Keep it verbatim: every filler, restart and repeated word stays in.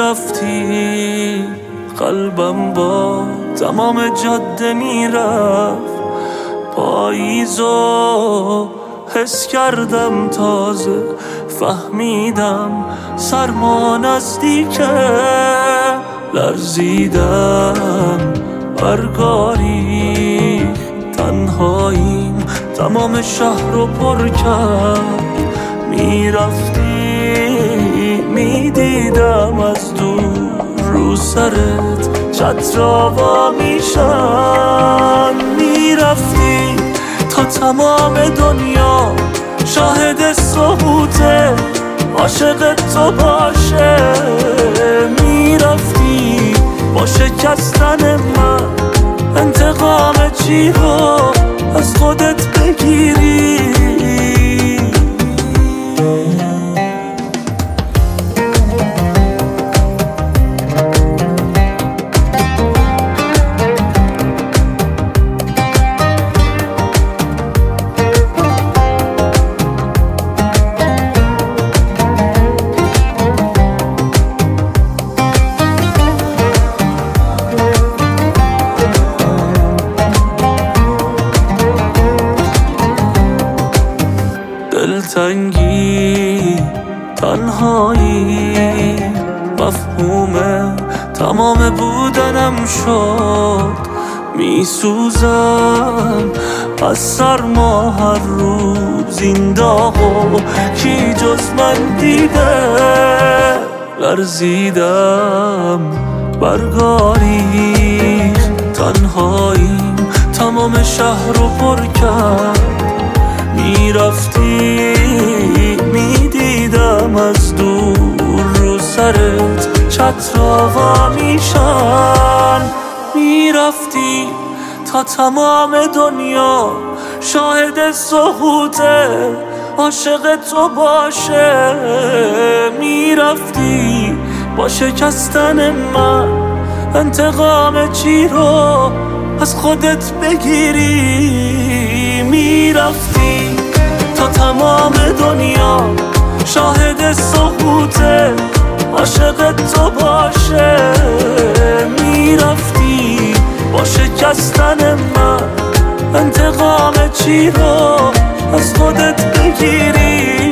میرفتی قلبم با تمام جاده میرفت، پاییزو حس کردم تازه، فهمیدم سرما نزدیکه، لرزیدم برگاری تنهاییم تمام شهر رو پر کرد، میرفتی میدیدم از دور رو سرت چترا وا میشن، میرفتی تا تمام دنیا شاهد سقوطه عاشق تو باشه، میرفتی با شکستن من انتقام چی رو از خودت بگیری. دلتنگی تنهایی مفهوم تمام بودنم شد، میسوزم از سرما هر روز این داغو کی جز من دیده، لرزیدم برگاری تنهاییم تمام شهر رو پر کرد، میرفتی میدیدم از دور رو سرت چترا وا میشن، میرفتی تا تمام دنیا شاهد سقوطه عاشق تو باشه، میرفتی با شکستن من انتقام چی رو از خودت بگیری، میرفتی تا تمام دنیا شاهد سقوطه عاشق تو باشه، میرفتی با شکستن من انتقام چی رو از خودت بگیری.